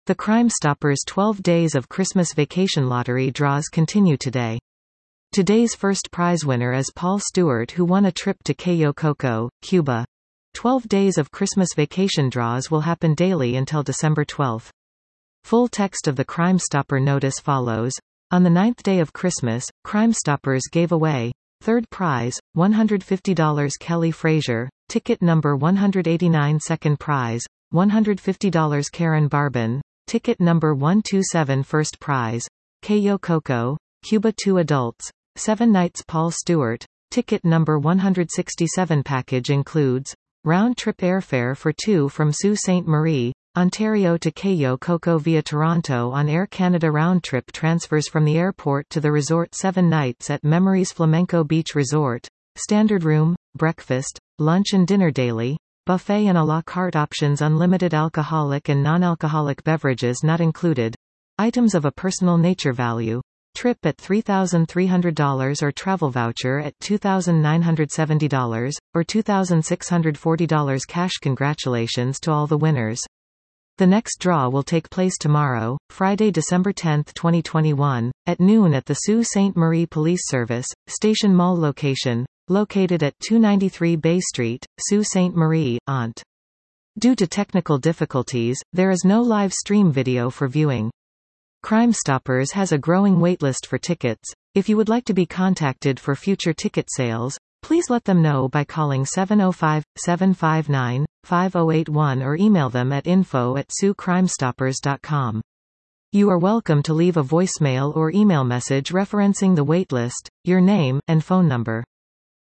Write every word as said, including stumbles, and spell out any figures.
The Crimestoppers twelve Days of Christmas Vacation Lottery draws continue today. Today's first prize winner is Paul Stewart, who won a trip to Cayo Coco, Cuba. twelve Days of Christmas Vacation draws will happen daily until December twelfth. Full text of the Crimestopper notice follows. On the ninth day of Christmas, Crimestoppers gave away third prize, one hundred fifty dollars Kelly Frazier, ticket number one hundred eighty-nine. Second prize, one hundred fifty dollars Karen Barbin, ticket number one twenty-seven. First prize, Cayo Coco, Cuba. Two adults, seven nights Paul Stewart, ticket number one hundred sixty-seven. Package includes round-trip airfare for two from Sault Ste. Marie, Ontario to Cayo Coco via Toronto on Air Canada. Round-trip transfers from the airport to the resort. Seven nights at Memories Flamenco Beach Resort, standard room, breakfast, lunch and dinner daily, buffet and a la carte options. Unlimited alcoholic and non-alcoholic beverages not included. Items of a personal nature. Value. Trip at three thousand three hundred dollars or travel voucher at two thousand nine hundred seventy dollars, or two thousand six hundred forty dollars cash. Congratulations to all the winners. The next draw will take place tomorrow, Friday, December tenth, twenty twenty-one, at noon at the Sault Ste. Marie Police Service, Station Mall location, located at two ninety-three Bay Street, Sault Ste. Marie, Ont. Due to technical difficulties, there is no live stream video for viewing. Crimestoppers has a growing waitlist for tickets. If you would like to be contacted for future ticket sales, please let them know by calling seven oh five, seven five nine, five oh eight one or email them at info at sioux crimestoppers dot com. You are welcome to leave a voicemail or email message referencing the waitlist, your name, and phone number.